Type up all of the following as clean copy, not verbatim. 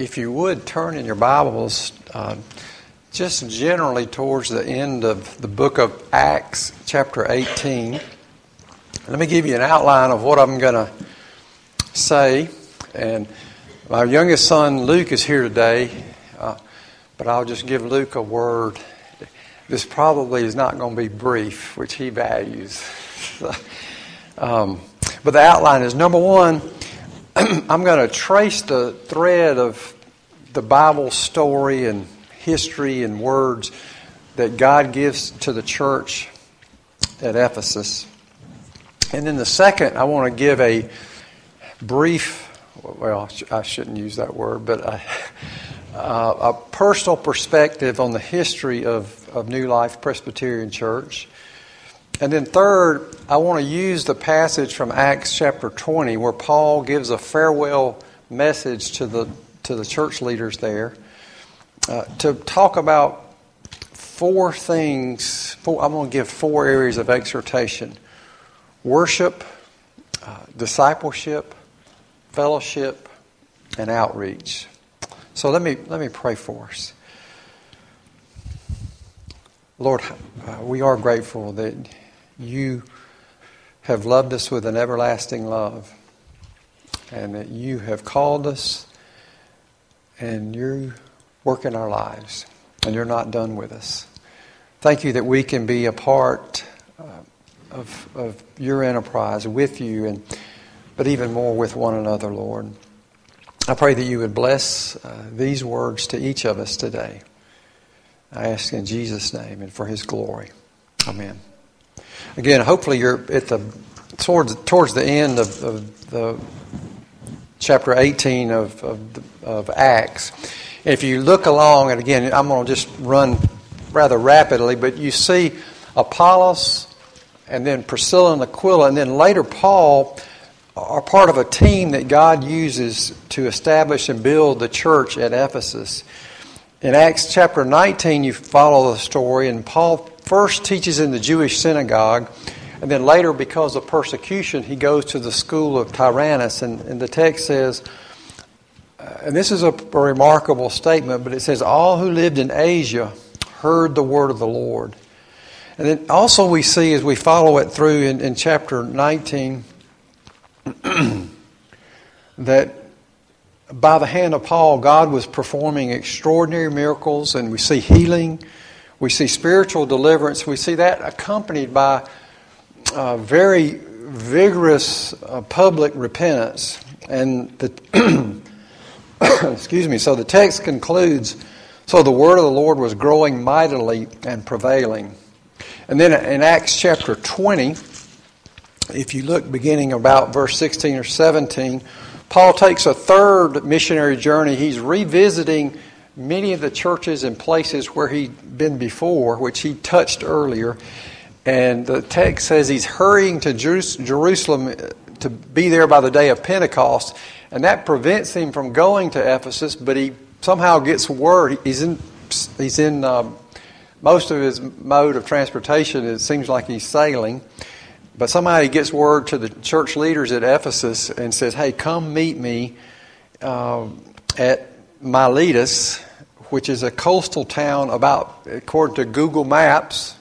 if you would turn in your Bibles just generally towards the end of the book of Acts, chapter 18. Let me give you an outline of what I'm going to say. And my youngest son, Luke, is here today, but I'll just give Luke a word. This probably is not going to be brief, which he values. But the outline is, number one, I'm going to trace the thread of the Bible story and history and words that God gives to the church at Ephesus. And then the second, I want to give a brief, well, I shouldn't use that word, but a personal perspective on the history of New Life Presbyterian Church. And then third, I want to use the passage from Acts chapter 20 where Paul gives a farewell message to the church leaders there to talk about four things. I'm going to give four areas of exhortation: worship, discipleship, fellowship, and outreach. So let me pray for us. Lord, we are grateful that you have loved us with an everlasting love, and that you have called us, and you work in our lives, and you're not done with us. Thank you that we can be a part of your enterprise with you, but even more with one another, Lord. I pray that you would bless these words to each of us today. I ask in Jesus' name and for his glory. Amen. Again, hopefully you're at towards the end of the chapter 18 of Acts. If you look along, and again, I'm going to just run rather rapidly, but you see Apollos and then Priscilla and Aquila, and then later Paul are part of a team that God uses to establish and build the church at Ephesus. In Acts chapter 19, you follow the story, and Paul first teaches in the Jewish synagogue, and then later, because of persecution, he goes to the school of Tyrannus. And the text says, and this is a remarkable statement, but it says, all who lived in Asia heard the word of the Lord. And then also we see, as we follow it through in chapter 19, that by the hand of Paul, God was performing extraordinary miracles, and we see healing, we see spiritual deliverance, we see that accompanied by very vigorous public repentance. And excuse me. So the text concludes, so the word of the Lord was growing mightily and prevailing. And then in Acts chapter 20, if you look beginning about verse 16 or 17, Paul takes a third missionary journey. He's revisiting many of the churches and places where he'd been before, which he touched earlier. And the text says he's hurrying to Jerusalem to be there by the day of Pentecost. And that prevents him from going to Ephesus, but he somehow gets word. He's in most of his mode of transportation, it seems like he's sailing. But somehow he gets word to the church leaders at Ephesus and says, hey, come meet me at Miletus, which is a coastal town about, according to Google Maps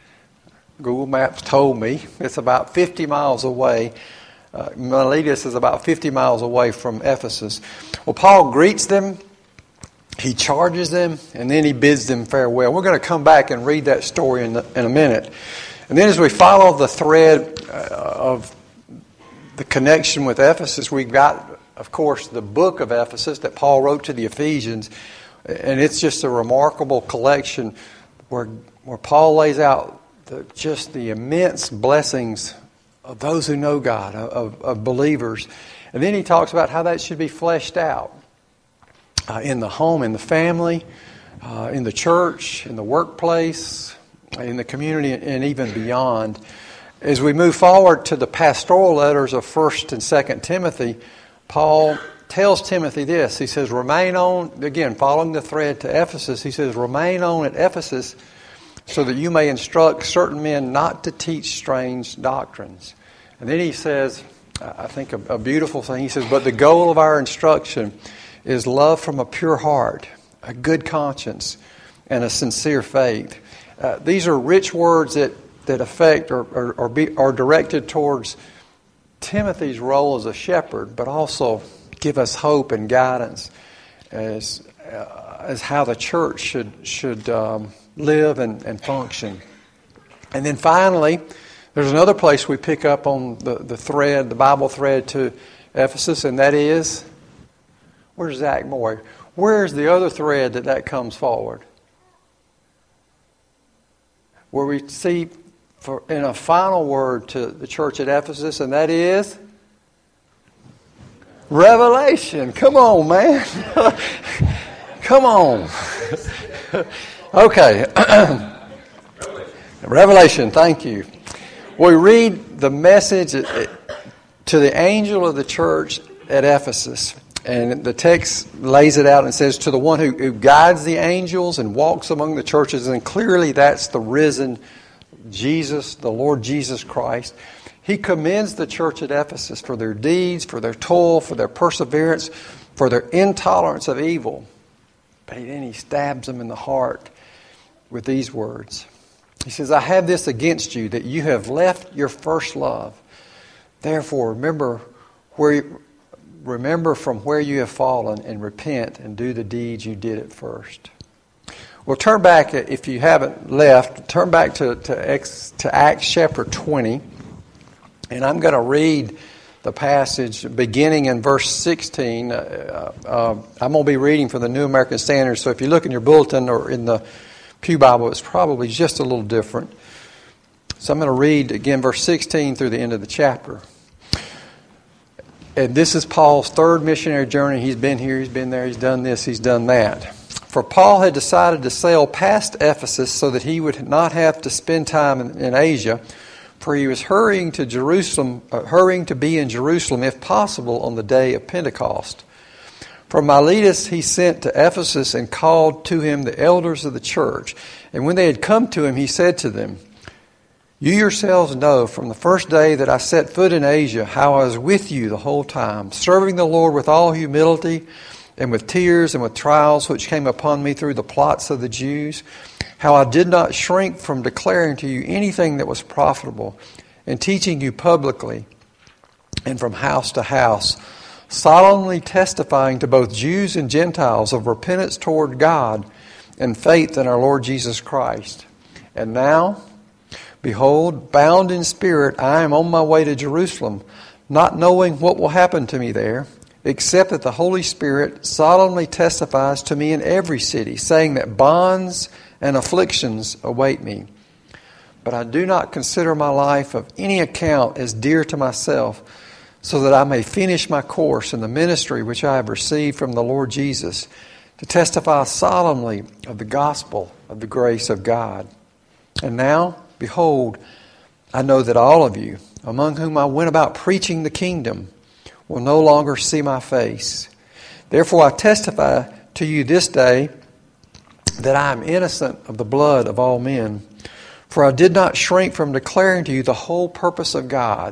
told me, it's about 50 miles away. Miletus is about 50 miles away from Ephesus. Well, Paul greets them, he charges them, and then he bids them farewell. We're going to come back and read that story in a minute. And then as we follow the thread of the connection with Ephesus, we've got, of course, the book of Ephesus that Paul wrote to the Ephesians. And it's just a remarkable collection where Paul lays out just the immense blessings of those who know God, of believers. And then he talks about how that should be fleshed out in the home, in the family, in the church, in the workplace, in the community, and even beyond. As we move forward to the pastoral letters of 1st and 2nd Timothy, Paul tells Timothy this. He says, remain on, again, following the thread to Ephesus, he says, remain on at Ephesus so that you may instruct certain men not to teach strange doctrines. And then he says, I think a beautiful thing, he says, but the goal of our instruction is love from a pure heart, a good conscience, and a sincere faith. These are rich words that affect or are directed towards Timothy's role as a shepherd, but also give us hope and guidance as how the church should live and function. And then finally, there's another place we pick up on the Bible thread to Ephesus, and that is, where's Zach Moy? Where's the other thread that comes forward? Where we see in a final word to the church at Ephesus, and that is revelation. Come on, man. Come on. Okay. Revelation, thank you. We read the message to the angel of the church at Ephesus. And the text lays it out and says, to the one who guides the angels and walks among the churches. And clearly that's the risen Jesus, the Lord Jesus Christ. He commends the church at Ephesus for their deeds, for their toil, for their perseverance, for their intolerance of evil. But then he stabs them in the heart with these words. He says, I have this against you, that you have left your first love. Therefore, remember from where you have fallen and repent and do the deeds you did at first. Well, turn back, if you haven't left, turn back to Acts chapter 20. And I'm going to read the passage beginning in verse 16. I'm going to be reading from the New American Standard. So if you look in your bulletin or in the Pew Bible, it's probably just a little different. So I'm going to read again verse 16 through the end of the chapter. And this is Paul's third missionary journey. He's been here, he's been there, he's done this, he's done that. For Paul had decided to sail past Ephesus so that he would not have to spend time in Asia, for he was hurrying to be in Jerusalem, if possible, on the day of Pentecost. From Miletus he sent to Ephesus and called to him the elders of the church. And when they had come to him, he said to them, you yourselves know from the first day that I set foot in Asia how I was with you the whole time, serving the Lord with all humility and with tears and with trials which came upon me through the plots of the Jews, how I did not shrink from declaring to you anything that was profitable and teaching you publicly and from house to house, solemnly testifying to both Jews and Gentiles of repentance toward God and faith in our Lord Jesus Christ. And now, behold, bound in spirit, I am on my way to Jerusalem, not knowing what will happen to me there, except that the Holy Spirit solemnly testifies to me in every city, saying that bonds and afflictions await me. But I do not consider my life of any account as dear to myself, so that I may finish my course in the ministry which I have received from the Lord Jesus, to testify solemnly of the gospel of the grace of God. And now, behold, I know that all of you, among whom I went about preaching the kingdom, will no longer see my face. Therefore I testify to you this day that I am innocent of the blood of all men. For I did not shrink from declaring to you the whole purpose of God.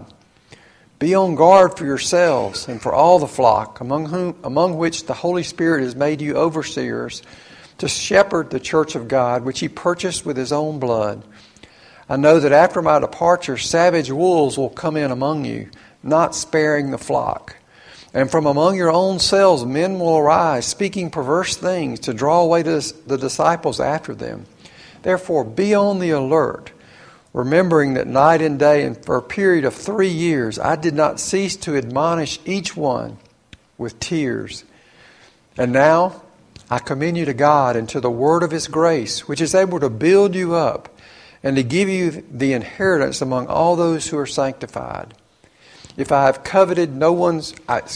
Be on guard for yourselves and for all the flock, among which the Holy Spirit has made you overseers, to shepherd the church of God, which he purchased with his own blood. I know that after my departure, savage wolves will come in among you, not sparing the flock. And from among your own selves men will arise, speaking perverse things, to draw away the disciples after them. Therefore be on the alert, remembering that night and day, and for a period of 3 years, I did not cease to admonish each one with tears. And now I commend you to God and to the word of his grace, which is able to build you up and to give you the inheritance among all those who are sanctified. If I have coveted no one's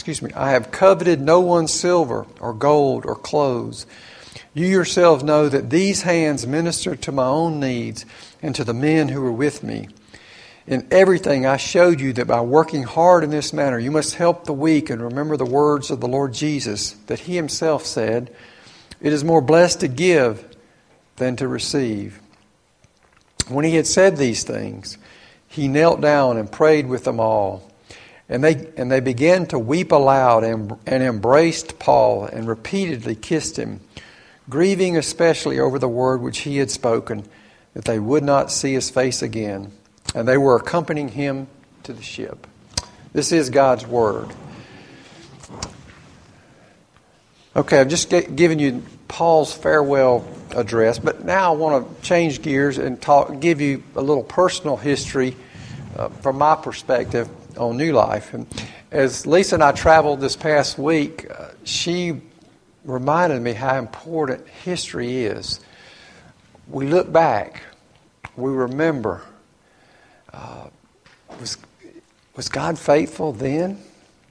silver or gold or clothes, you yourselves know that these hands ministered to my own needs and to the men who were with me. In everything I showed you that by working hard in this manner, you must help the weak and remember the words of the Lord Jesus, that he himself said, it is more blessed to give than to receive. When he had said these things, he knelt down and prayed with them all. And they began to weep aloud and embraced Paul and repeatedly kissed him, grieving especially over the word which he had spoken, that they would not see his face again. And they were accompanying him to the ship. This is God's word. Okay, I've just given you Paul's farewell address, but now I want to change gears and give you a little personal history from my perspective on New Life. And as Lisa and I traveled this past week, she reminded me how important history is. We look back, we remember. Was God faithful then?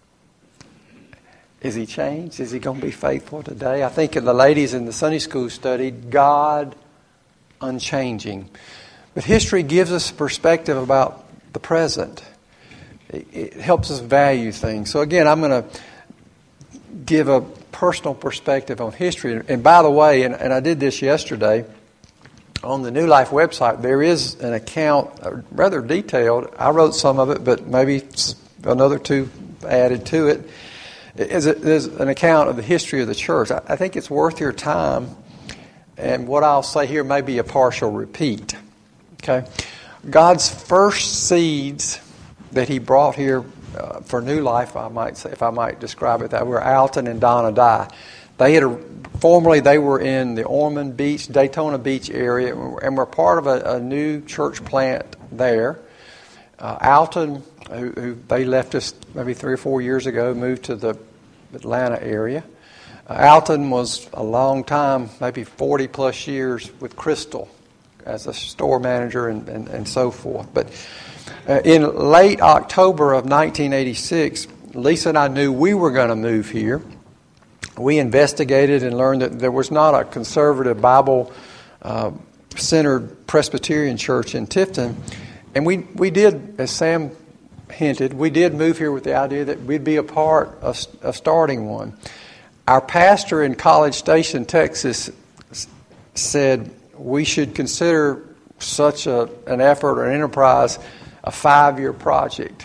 Is he changed? Is he going to be faithful today? I think the ladies in the Sunday school studied God unchanging. But history gives us a perspective about the present. It helps us value things. So again, I'm going to give a personal perspective on history. And by the way, and I did this yesterday, on the New Life website, there is an account, rather detailed. I wrote some of it, but maybe another two added to it. There's an account of the history of the church. I think it's worth your time. And what I'll say here may be a partial repeat. Okay, God's first seeds that he brought here for New Life, I might say, if I might describe it that, were Alton and Donna Dye. Formerly they were in the Ormond Beach, Daytona Beach area, and were part of a new church plant there. Alton, who they left us maybe 3 or 4 years ago, moved to the Atlanta area. Alton was a long time, maybe 40 plus years with Crystal as a store manager and so forth. But in late October of 1986, Lisa and I knew we were going to move here. We investigated and learned that there was not a conservative Bible-centered Presbyterian church in Tifton. And we did, as Sam hinted, we did move here with the idea that we'd be a part of starting one. Our pastor in College Station, Texas, said we should consider such an effort or an enterprise a 5-year project.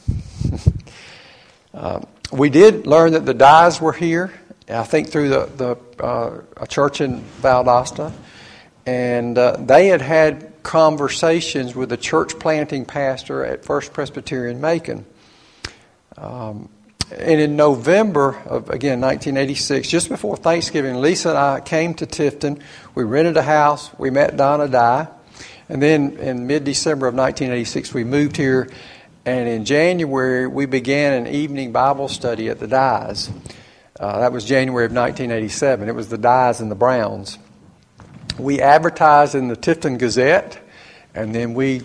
We did learn that the Dyes were here, I think through a church in Valdosta, and they had conversations with the church planting pastor at First Presbyterian Macon. And in November of, again, 1986, just before Thanksgiving, Lisa and I came to Tifton. We rented a house. We met Donna Dye. And then in mid-December of 1986, we moved here. And in January, we began an evening Bible study at the Dyes. That was January of 1987. It was the Dyes and the Browns. We advertised in the Tifton Gazette, and then we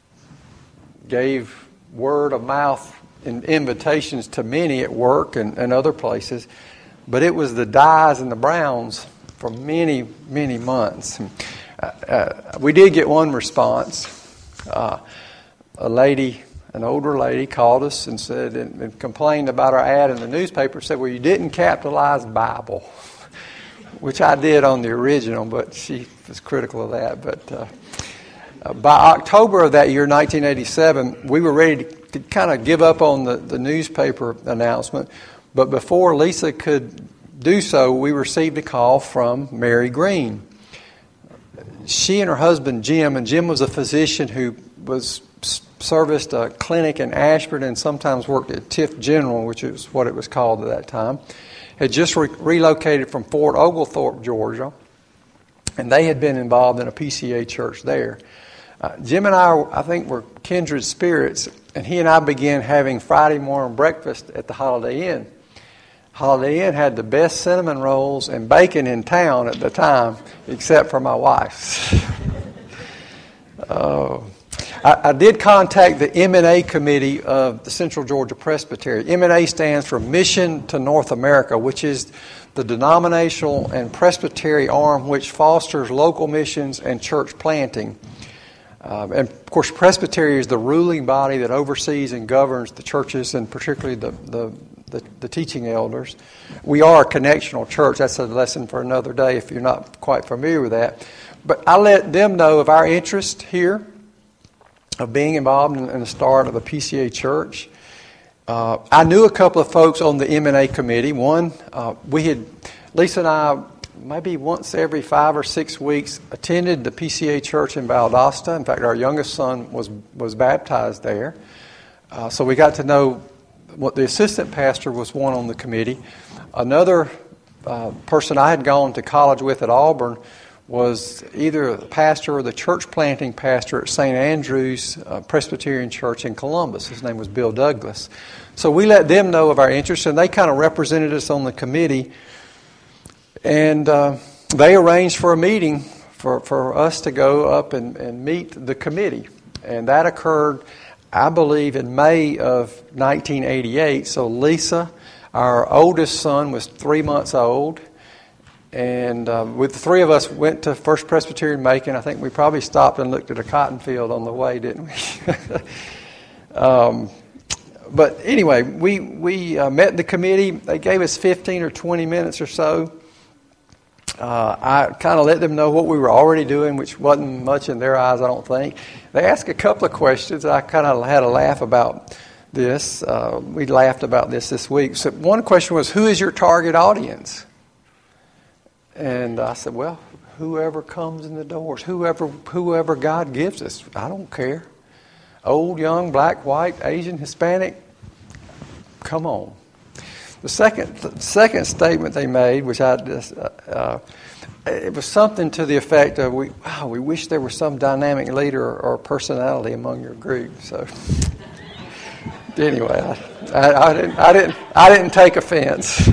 gave word of mouth and invitations to many at work and other places. But it was the Dyes and the Browns for many, many months. We did get one response. A lady, an older lady, called us and said and complained about our ad in the newspaper. Said, "Well, you didn't capitalize Bible," which I did on the original, but she was critical of that. But by October of that year, 1987, we were ready to kind of give up on the newspaper announcement. But before Lisa could do so, we received a call from Mary Green. She and her husband, Jim, and Jim was a physician who serviced a clinic in Ashford and sometimes worked at Tiff General, which is what it was called at that time, had just relocated from Fort Oglethorpe, Georgia, and they had been involved in a PCA church there. Jim and I think, were kindred spirits, and he and I began having Friday morning breakfast at the Holiday Inn. Holiday Inn had the best cinnamon rolls and bacon in town at the time, except for my wife's. I did contact the M&A committee of the Central Georgia Presbytery. M&A stands for Mission to North America, which is the denominational and presbytery arm which fosters local missions and church planting. And of course, Presbytery is the ruling body that oversees and governs the churches, and particularly the teaching elders. We are a connectional church. That's a lesson for another day if you're not quite familiar with that. But I let them know of our interest here, of being involved in the start of a PCA church. I knew a couple of folks on the M&A committee. One, Lisa and I, maybe once every 5 or 6 weeks, attended the PCA church in Valdosta. In fact, our youngest son was baptized there. So we got to know what the assistant pastor was one on the committee. Another person I had gone to college with at Auburn was either the pastor or the church planting pastor at St. Andrew's Presbyterian Church in Columbus. His name was Bill Douglas. So we let them know of our interest, and they kind of represented us on the committee. And they arranged for a meeting for us to go up and meet the committee. And that occurred, I believe, in May of 1988. So Lisa, our oldest son, was 3 months old. And with the three of us went to First Presbyterian Macon. I think we probably stopped and looked at a cotton field on the way, didn't we? But anyway, we met the committee. They gave us 15 or 20 minutes or so. I kind of let them know what we were already doing, which wasn't much in their eyes, I don't think. They asked a couple of questions. I kind of had a laugh about this. We laughed about this week. So one question was, who is your target audience? And I said, well, whoever comes in the doors, whoever God gives us, I don't care. Old, young, black, white, Asian, Hispanic, come on. The second statement they made, which I just, it was something to the effect of, we wish there was some dynamic leader or personality among your group. So anyway, I didn't take offense.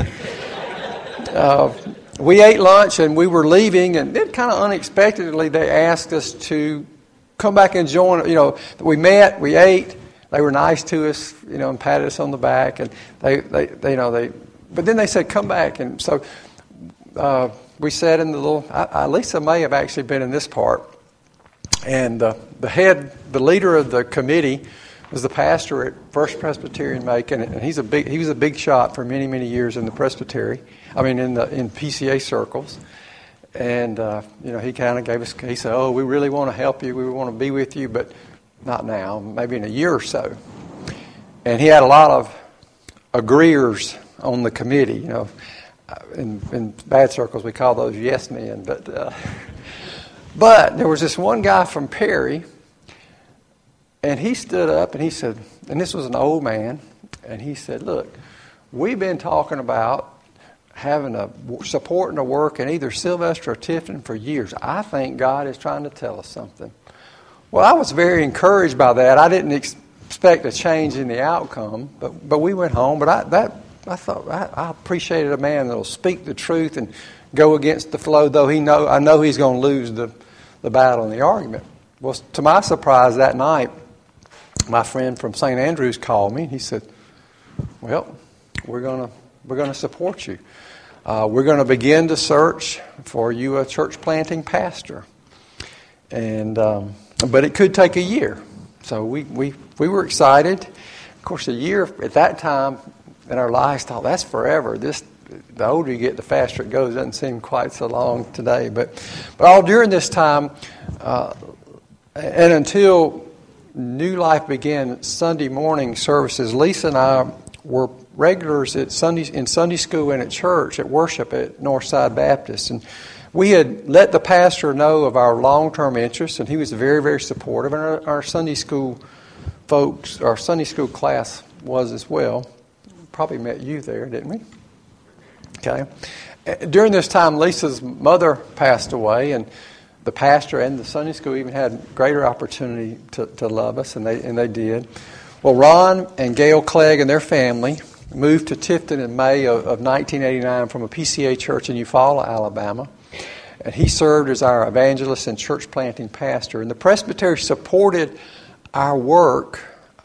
We ate lunch and we were leaving, and then kind of unexpectedly they asked us to come back and join. You know, we met, we ate. They were nice to us, you know, and patted us on the back, and they but then they said, come back. And so we sat in the little, Lisa may have actually been in this part, and the leader of the committee was the pastor at First Presbyterian Macon, and he was a big shot for many, many years in the presbytery. I mean, in PCA circles. And he kind of gave us. He said, "Oh, we really want to help you. We want to be with you, but not now. Maybe in a year or so." And he had a lot of agreeers on the committee. You know, in bad circles we call those yes men. But there was this one guy from Perry. And he stood up and he said, and this was an old man, and he said, look, we've been talking about supporting a work in either Sylvester or Tifton for years. I think God is trying to tell us something. Well, I was very encouraged by that. I didn't expect a change in the outcome, but we went home. But I thought I appreciated a man that will speak the truth and go against the flow, though I know he's going to lose the battle in the argument. Well, to my surprise that night, my friend from St. Andrews called me, and he said, well, we're going to support you. We're going to begin to search for you a church planting pastor. And but it could take a year. So we were excited. Of course, a year at that time in our lives, thought that's forever. The older you get, the faster it goes. It doesn't seem quite so long today. But all during this time, and until New Life began Sunday morning services, Lisa and I were regulars in Sunday school and at church, at worship at Northside Baptist. And we had let the pastor know of our long-term interest, and he was very, very supportive. And our Sunday school folks, our Sunday school class was as well. Probably met you there, didn't we? Okay. During this time, Lisa's mother passed away, and the pastor and the Sunday school even had greater opportunity to love us, and they did. Well, Ron and Gail Clegg and their family moved to Tifton in May of 1989 from a PCA church in Eufaula, Alabama. And he served as our evangelist and church planting pastor. And the presbytery supported our work,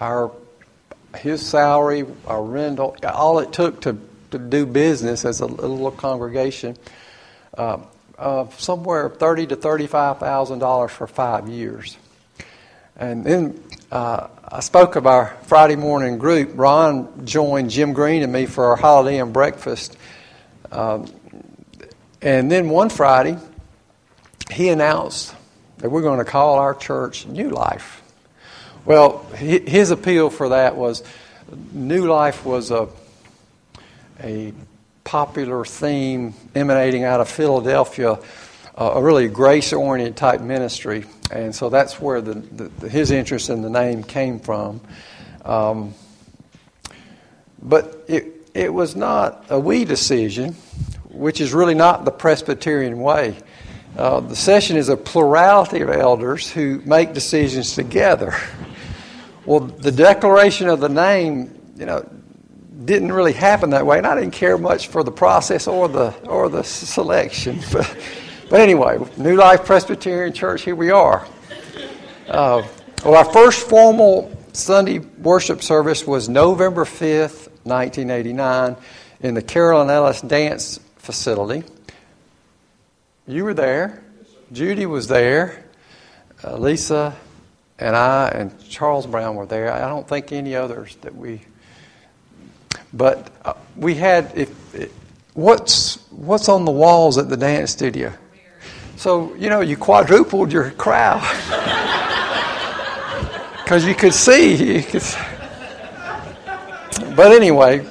his salary, our rental, all it took to do business as a little congregation. Somewhere $30,000 to $35,000 for 5 years. And then I spoke of our Friday morning group. Ron joined Jim Green and me for our holiday and breakfast. And then one Friday, he announced that we're going to call our church New Life. Well, his appeal for that was New Life was a popular theme emanating out of Philadelphia, a really grace-oriented type ministry, and so that's where his interest in the name came from. But it was not a we decision, which is really not the Presbyterian way. The session is a plurality of elders who make decisions together. Well, the declaration of the name, didn't really happen that way, and I didn't care much for the process or the selection. But anyway, New Life Presbyterian Church, here we are. Well, our first formal Sunday worship service was November 5th, 1989, in the Carolyn Ellis Dance Facility. You were there. Judy was there. Lisa and I and Charles Brown were there. I don't think any others that we... But we had... What's on the walls at the dance studio? So, you quadrupled your crowd. Because you could see. But anyway...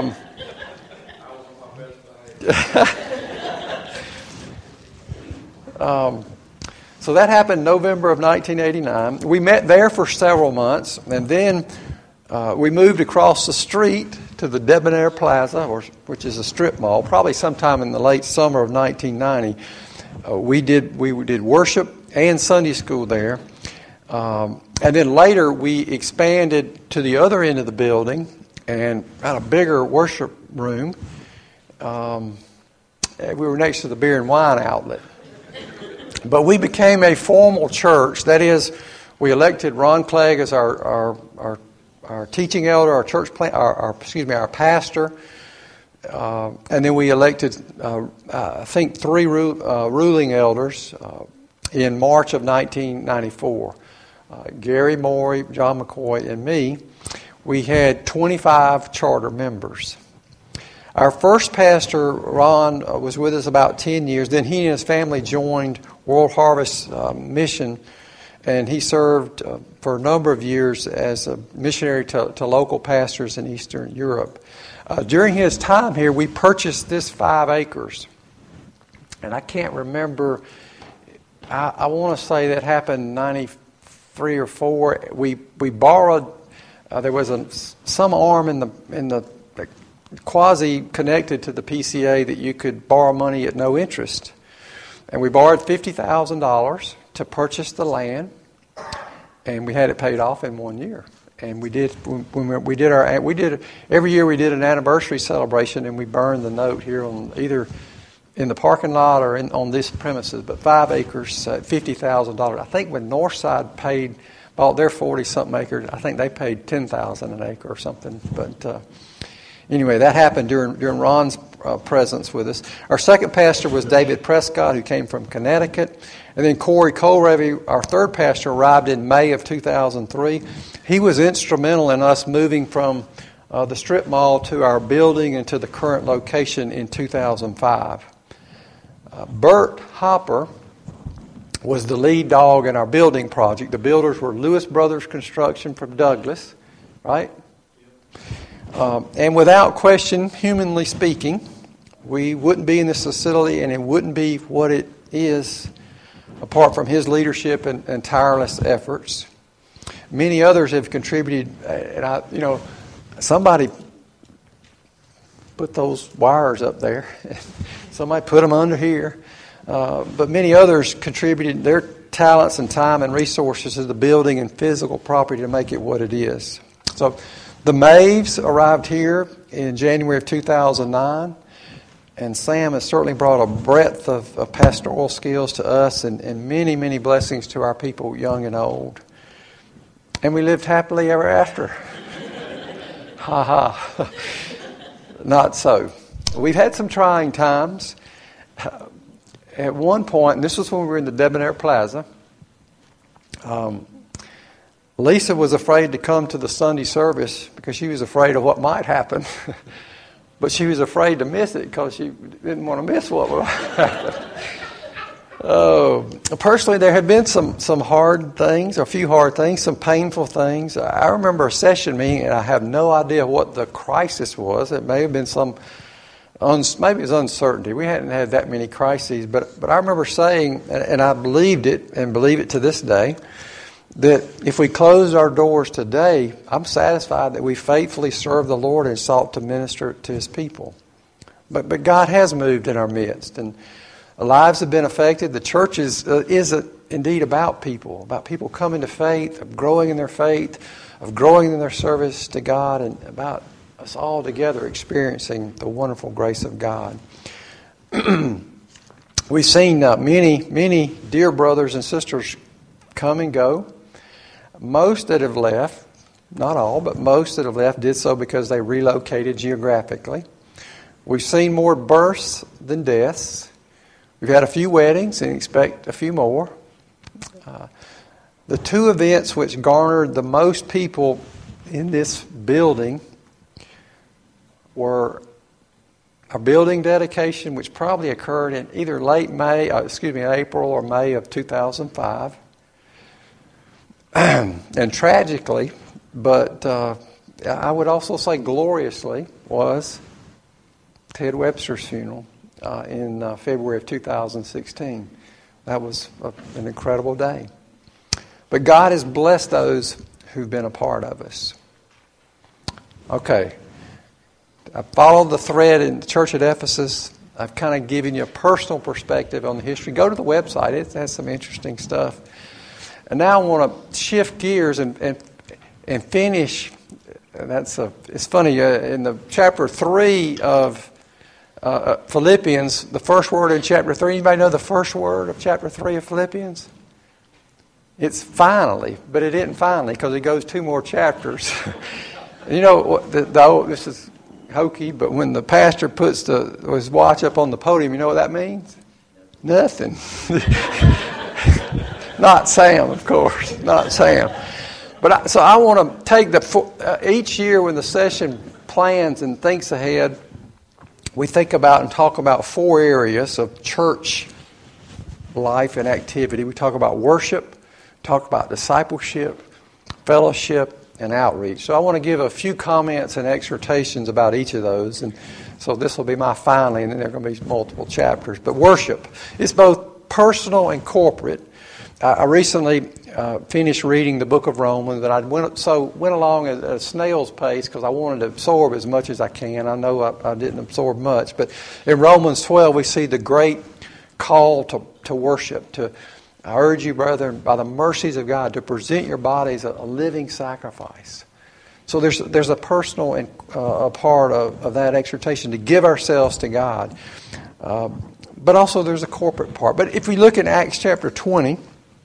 So that happened November of 1989. We met there for several months, and then we moved across the street to the Debonair Plaza, which is a strip mall, probably sometime in the late summer of 1990. We did worship and Sunday school there. And then later we expanded to the other end of the building and had a bigger worship room. We were next to the beer and wine outlet. But we became a formal church. That is, we elected Ron Clegg as our teaching elder, our church our pastor, and then we elected I think 3 ruling elders in March of 1994. Gary Morey, John McCoy, and me. We had 25 charter members. Our first pastor, Ron, was with us about 10 years. Then he and his family joined World Harvest Mission, and he served for a number of years as a missionary to local pastors in Eastern Europe. During his time here, we purchased this 5 acres. And I can't remember, I want to say that happened in 93 or 4. We borrowed, there was some arm in the quasi-connected to the PCA that you could borrow money at no interest. And we borrowed $50,000 to purchase the land, and we had it paid off in 1 year. And we did every year we did an anniversary celebration, and we burned the note here on either in the parking lot or on this premises. But 5 acres, $50,000. I think when Northside bought their 40-something acres, I think they paid $10,000 an acre or something. But anyway, that happened during Ron's presence with us. Our second pastor was David Prescott, who came from Connecticut. And then Corey Kohlrabi, our third pastor, arrived in May of 2003. He was instrumental in us moving from the strip mall to our building and to the current location in 2005. Bert Hopper was the lead dog in our building project. The builders were Lewis Brothers Construction from Douglas, right? And without question, humanly speaking, we wouldn't be in this facility, and it wouldn't be what it is apart from his leadership and tireless efforts. Many others have contributed, and somebody put those wires up there. Somebody put them under here. But many others contributed their talents and time and resources to the building and physical property to make it what it is. So the Maves arrived here in January of 2009, and Sam has certainly brought a breadth of pastoral skills to us and many, many blessings to our people, young and old. And we lived happily ever after. Ha ha. Not so. We've had some trying times. At one point, and this was when we were in the Debonair Plaza, Lisa was afraid to come to the Sunday service because she was afraid of what might happen. But she was afraid to miss it because she didn't want to miss what would happen. Personally, there have been some hard things, a few hard things, some painful things. I remember a session meeting, and I have no idea what the crisis was. It may have been maybe it was uncertainty. We hadn't had that many crises, but I remember saying, and I believed it, and believe it to this day, that if we closed our doors today, I'm satisfied that we faithfully served the Lord and sought to minister to His people. But God has moved in our midst, and lives have been affected. The church is indeed about people coming to faith, of growing in their faith, of growing in their service to God, and about us all together experiencing the wonderful grace of God. We've seen many dear brothers and sisters come and go. Most that have left, not all, but most that have left did so because they relocated geographically. We've seen more births than deaths. We've had a few weddings and expect a few more. The two events which garnered the most people in this building were a building dedication, which probably occurred in either April or May of 2005. And tragically, but I would also say gloriously, was Ted Webster's funeral in February of 2016. That was an incredible day. But God has blessed those who've been a part of us. Okay. I followed the thread in the church at Ephesus. I've kind of given you a personal perspective on the history. Go to the website. It has some interesting stuff. And now I want to shift gears and finish. It's funny, in the chapter 3 of Philippians, the first word in chapter 3, anybody know the first word of chapter 3 of Philippians? It's finally, but it isn't finally because it goes 2 more chapters. You know, this is hokey, but when the pastor puts his watch up on the podium, you know what that means? Nothing. Not Sam, of course. Not Sam. But so I want to take each year when the session plans and thinks ahead, we think about and talk about 4 areas of church life and activity. We talk about worship, talk about discipleship, fellowship, and outreach. So I want to give a few comments and exhortations about each of those. And so this will be my finally, and then there are going to be multiple chapters. But worship is both personal and corporate. I recently finished reading the book of Romans, and I went along at a snail's pace because I wanted to absorb as much as I can. I know I didn't absorb much, but in Romans 12 we see the great call to worship. I urge you, brethren, by the mercies of God, to present your bodies a living sacrifice. So there's a personal and a part of that exhortation to give ourselves to God, but also there's a corporate part. But if we look in Acts chapter 20.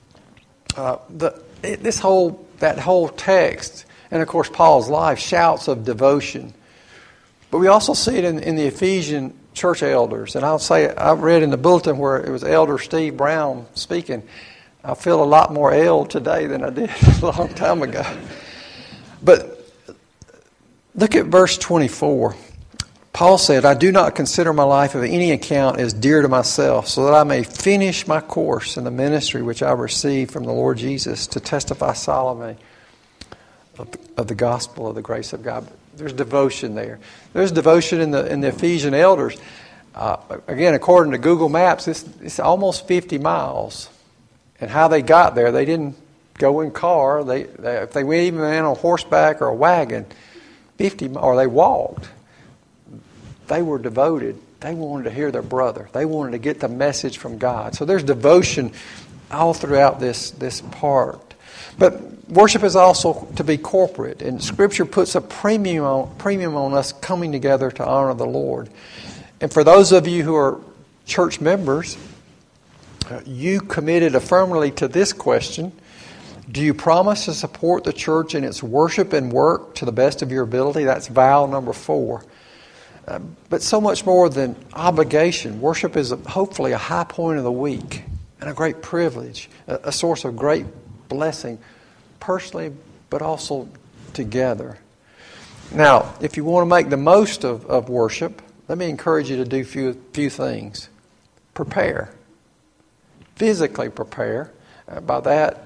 That whole text, and of course Paul's life, shouts of devotion. But we also see it in the Ephesian church elders. And I'll say, I read in the bulletin where it was Elder Steve Brown speaking. I feel a lot more eld today than I did a long time ago. But look at verse 24. Paul said, I do not consider my life of any account as dear to myself, so that I may finish my course in the ministry which I received from the Lord Jesus to testify solemnly of the gospel of the grace of God. There's devotion there. There's devotion in the Ephesian elders. Again, according to Google Maps, it's almost 50 miles. And how they got there, they didn't go in car. If they went even on horseback or a wagon, or they walked. They were devoted. They wanted to hear their brother. They wanted to get the message from God. So there's devotion all throughout this part. But worship is also to be corporate. And Scripture puts a premium on us coming together to honor the Lord. And for those of you who are church members, you committed affirmatively to this question. Do you promise to support the church in its worship and work to the best of your ability? That's vow number 4. But so much more than obligation. Worship is hopefully a high point of the week and a great privilege, a source of great blessing, personally, but also together. Now, if you want to make the most of worship, let me encourage you to do few things. Prepare. physically prepare. By that,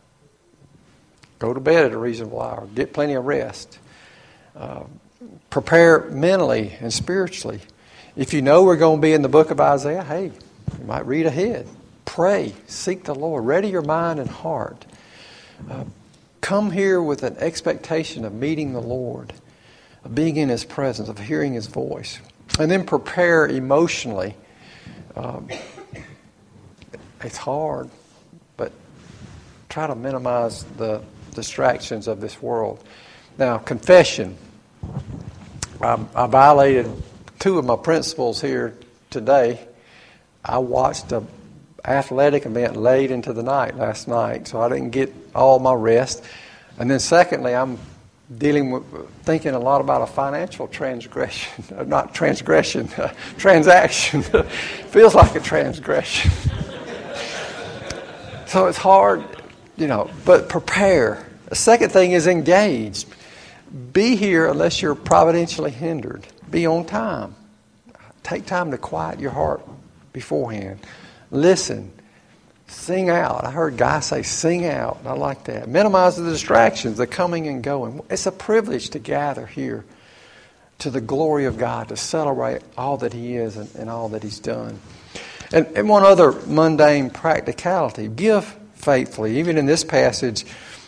go to bed at a reasonable hour. Get plenty of rest. Prepare mentally and spiritually. If you know we're going to be in the book of Isaiah, hey, you might read ahead. Pray. Seek the Lord. Ready your mind and heart. Come here with an expectation of meeting the Lord, of being in His presence, of hearing His voice. And then prepare emotionally. It's hard, but try to minimize the distractions of this world. Now, confession. I violated two of my principles here today. I watched an athletic event late into the night last night, so I didn't get all my rest. And then secondly, I'm thinking a lot about a financial transaction. Feels like a transgression. So it's hard, but prepare. The second thing is engage. Be here unless you're providentially hindered. Be on time. Take time to quiet your heart beforehand. Listen. Sing out. I heard Guy say sing out. I like that. Minimize the distractions, the coming and going. It's a privilege to gather here to the glory of God, to celebrate all that He is and all that He's done. And one other mundane practicality. Give faithfully. Even in this passage,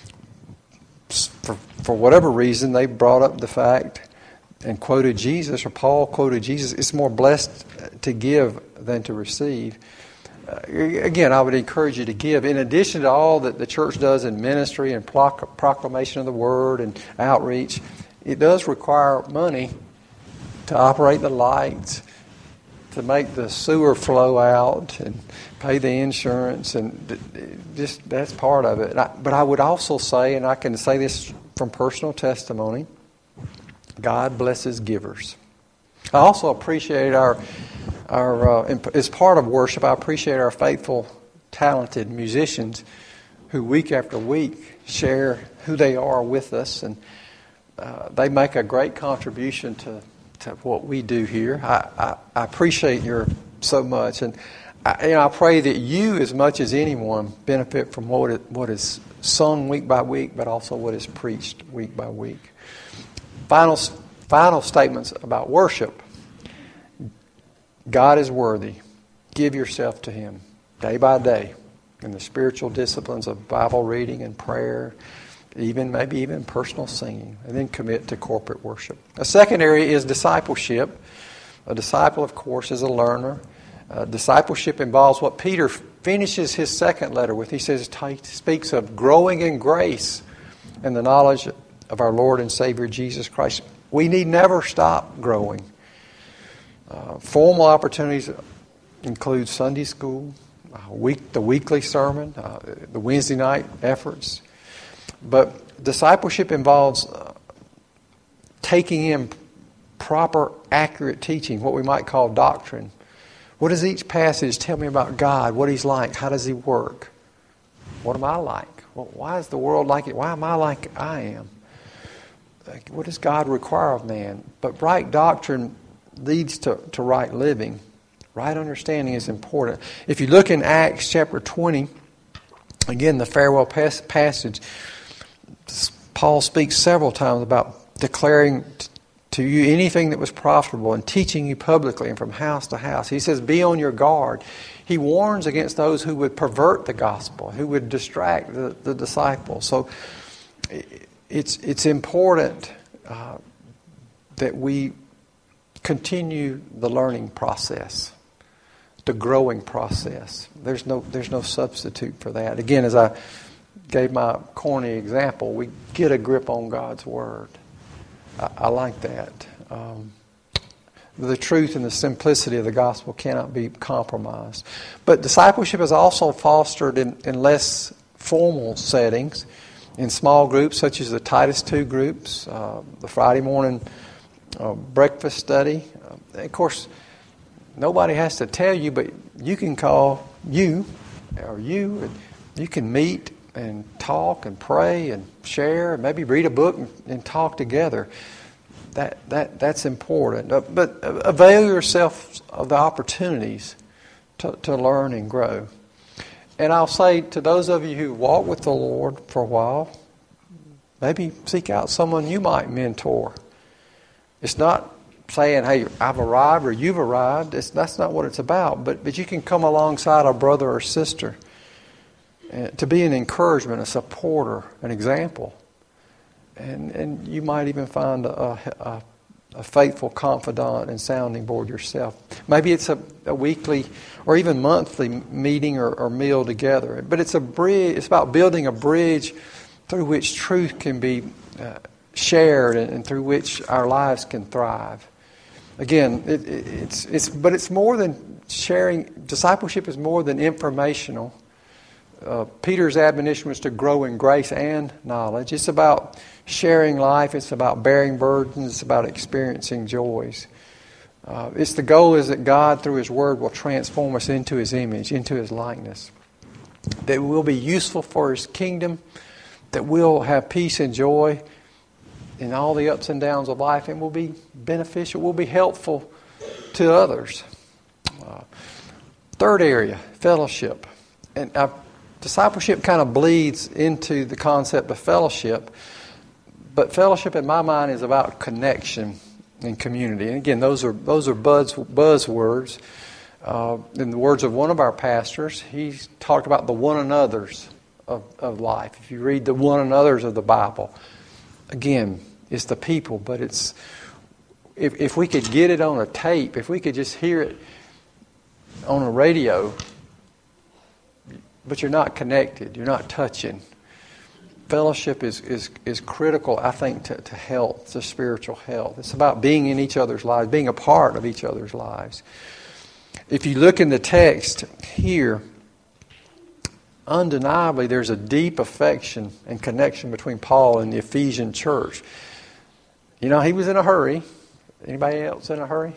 for whatever reason, they brought up the fact and quoted Jesus, or Paul quoted Jesus, it's more blessed to give than to receive. Again, I would encourage you to give. In addition to all that the church does in ministry and proclamation of the Word and outreach, it does require money to operate the lights, to make the sewer flow out and pay the insurance, and just that's part of it. But I would also say, and I can say this from personal testimony, God blesses givers. I also appreciate our as part of worship, I appreciate our faithful, talented musicians who week after week share who they are with us, and they make a great contribution to what we do here. I appreciate you so much, and I pray that you, as much as anyone, benefit from what is sung week by week, but also what is preached week by week. Final statements about worship. God is worthy. Give yourself to Him day by day in the spiritual disciplines of Bible reading and prayer, maybe even personal singing, and then commit to corporate worship. A second area is discipleship. A disciple, of course, is a learner. Discipleship involves what Peter finishes his second letter with. He speaks of growing in grace and the knowledge of our Lord and Savior Jesus Christ. We need never stop growing. Formal opportunities include Sunday school, the weekly sermon, the Wednesday night efforts. But discipleship involves taking in proper, accurate teaching, what we might call doctrine. What does each passage tell me about God? What He's like? How does He work? What am I like? Well, why is the world like it? Why am I like I am? What does God require of man? But right doctrine leads to right living. Right understanding is important. If you look in Acts chapter 20, again, the farewell passage, Paul speaks several times about declaring to you anything that was profitable and teaching you publicly and from house to house. He says, be on your guard. He warns against those who would pervert the gospel, who would distract the disciples. So it's important that we continue the learning process, the growing process. There's no substitute for that. Again, as I gave my corny example, we get a grip on God's Word. I like that. The truth and the simplicity of the gospel cannot be compromised. But discipleship is also fostered in less formal settings, in small groups such as the Titus II groups, the Friday morning breakfast study. Of course, nobody has to tell you, but you can call you, and you can meet and talk and pray and share, and maybe read a book and talk together. That's important. But avail yourself of the opportunities to learn and grow. And I'll say to those of you who walk with the Lord for a while, maybe seek out someone you might mentor. It's not saying, hey, I've arrived or you've arrived. That's not what it's about. But you can come alongside a brother or sister to be an encouragement, a supporter, an example. And you might even find a faithful confidant and sounding board yourself. Maybe it's a weekly or even monthly meeting or meal together. But it's a bridge. It's about building a bridge through which truth can be shared and through which our lives can thrive. Again, it's more than sharing. Discipleship is more than informational. Peter's admonition was to grow in grace and knowledge. It's about sharing life. It's about bearing burdens. It's about experiencing joys. The goal is that God, through His Word, will transform us into His image, into His likeness. That we'll be useful for His kingdom. That we'll have peace and joy in all the ups and downs of life, and will be beneficial. We'll be helpful to others. Third area, fellowship. And discipleship kind of bleeds into the concept of fellowship. But fellowship, in my mind, is about connection and community. And again, those are buzzwords. In the words of one of our pastors, he talked about the one another's of life. If you read the one another's of the Bible, again, it's the people. But it's if we could get it on a tape, if we could just hear it on a radio, but you're not connected, you're not touching. Fellowship is critical, I think, to health, to spiritual health. It's about being in each other's lives, being a part of each other's lives. If you look in the text here, undeniably there's a deep affection and connection between Paul and the Ephesian church. You know, he was in a hurry. Anybody else in a hurry?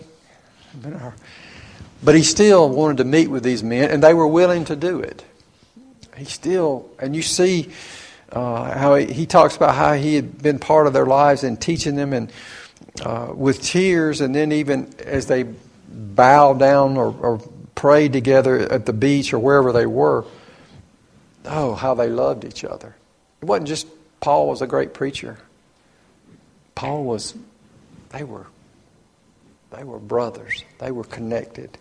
But he still wanted to meet with these men, and they were willing to do it. And you see how he talks about how he had been part of their lives and teaching them, and with tears, and then even as they bowed down or prayed together at the beach or wherever they were, how they loved each other. It wasn't just Paul was a great preacher. They were brothers. They were connected.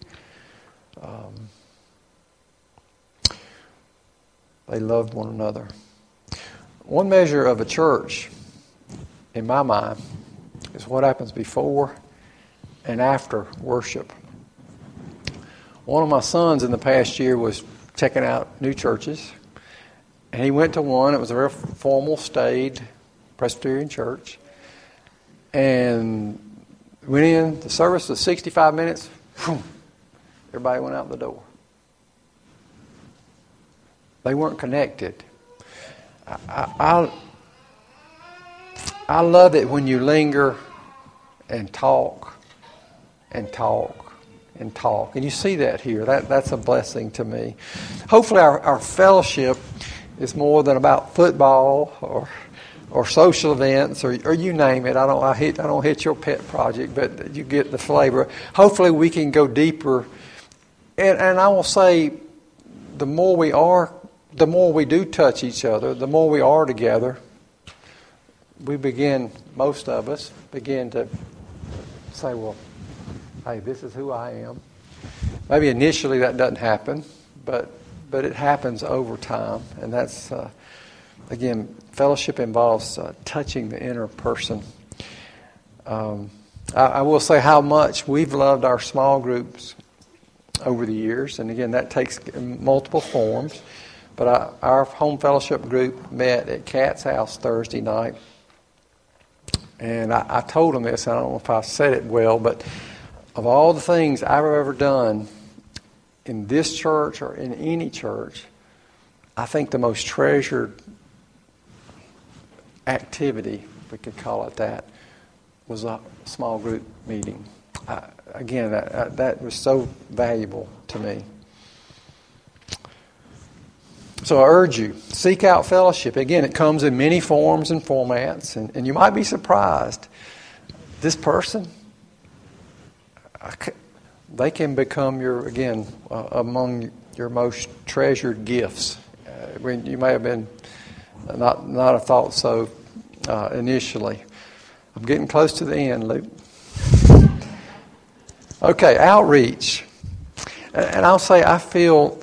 They loved one another. One measure of a church, in my mind, is what happens before and after worship. One of my sons in the past year was checking out new churches, and he went to one. It was a very formal, staid Presbyterian church, and went in. The service was 65 minutes. Everybody went out the door. They weren't connected. I love it when you linger and talk and talk and talk. And you see that here. That's a blessing to me. Hopefully our fellowship is more than about football or social events or you name it. I don't hit your pet project, but you get the flavor. Hopefully we can go deeper. And I will say, the more we do touch each other, the more we are together, most of us begin to say, well, hey, this is who I am. Maybe initially that doesn't happen, but it happens over time. And that's, again, fellowship involves touching the inner person. I will say how much we've loved our small groups over the years. And again, that takes multiple forms. But our home fellowship group met at Kat's house Thursday night. And I told them this. I don't know if I said it well, but of all the things I've ever done in this church or in any church, I think the most treasured activity, if we could call it that, was a small group meeting. Again, that was so valuable to me. So I urge you, seek out fellowship. Again, it comes in many forms and formats, and you might be surprised. This person, they can become among your most treasured gifts. When you may have been not have thought so initially. I'm getting close to the end, Luke. Okay, outreach. And I'll say I feel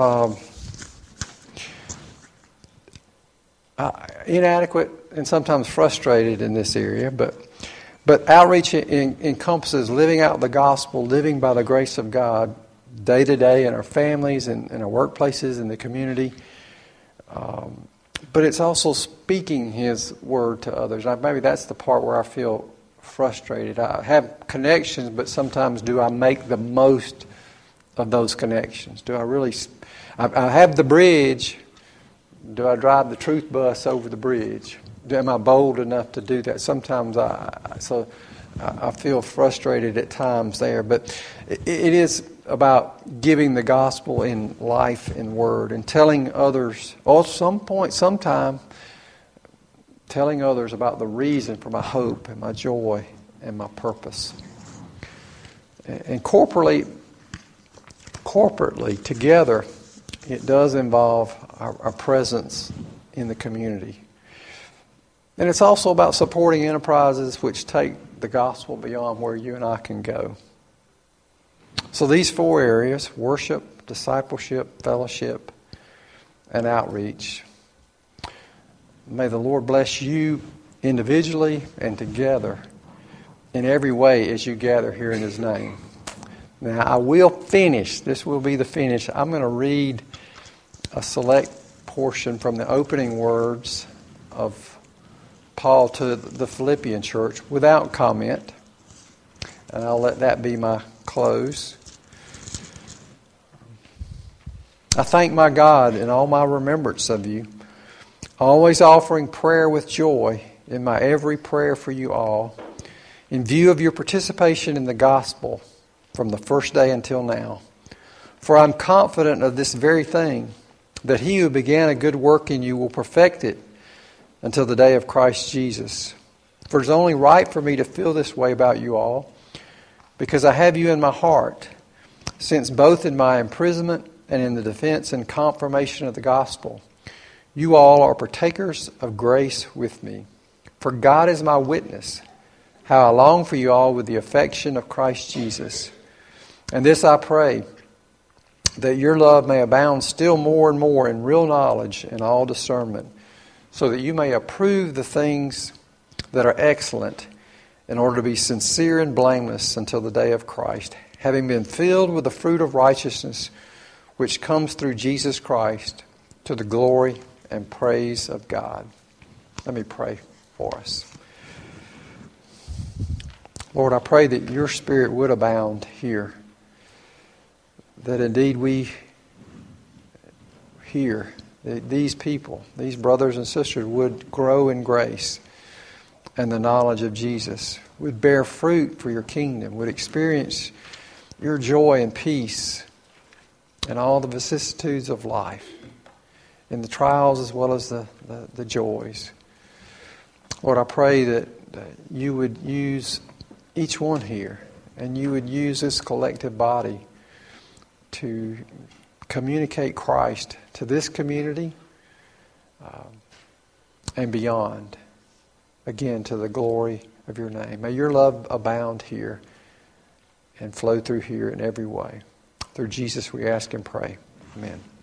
inadequate and sometimes frustrated in this area, but outreach encompasses living out the gospel, living by the grace of God day to day in our families and in our workplaces, in the community. But it's also speaking His word to others. Maybe that's the part where I feel frustrated. I have connections, but sometimes do I make the most of those connections? Do I really? I have the bridge. Do I drive the truth bus over the bridge? Am I bold enough to do that? Sometimes I feel frustrated at times there. But it is about giving the gospel in life and word and telling others, or sometime, telling others about the reason for my hope and my joy and my purpose. And corporately, together, it does involve our presence in the community. And it's also about supporting enterprises which take the gospel beyond where you and I can go. So these 4 areas, worship, discipleship, fellowship, and outreach. May the Lord bless you individually and together in every way as you gather here in His name. Now I will finish. This will be the finish. I'm going to read a select portion from the opening words of Paul to the Philippian church without comment. And I'll let that be my close. I thank my God in all my remembrance of you, always offering prayer with joy in my every prayer for you all, in view of your participation in the gospel from the first day until now. For I'm confident of this very thing, that He who began a good work in you will perfect it until the day of Christ Jesus. For it is only right for me to feel this way about you all, because I have you in my heart, since both in my imprisonment and in the defense and confirmation of the gospel, you all are partakers of grace with me. For God is my witness, how I long for you all with the affection of Christ Jesus. And this I pray, that your love may abound still more and more in real knowledge and all discernment, so that you may approve the things that are excellent, in order to be sincere and blameless until the day of Christ, having been filled with the fruit of righteousness, which comes through Jesus Christ, to the glory and praise of God. Let me pray for us. Lord, I pray that your Spirit would abound here, that indeed we here, that these people, these brothers and sisters would grow in grace and the knowledge of Jesus, would bear fruit for your kingdom, would experience your joy and peace in all the vicissitudes of life, in the trials as well as the joys. Lord, I pray that you would use each one here, and you would use this collective body to communicate Christ to this community and beyond, again, to the glory of your name. May your love abound here and flow through here in every way. Through Jesus we ask and pray. Amen.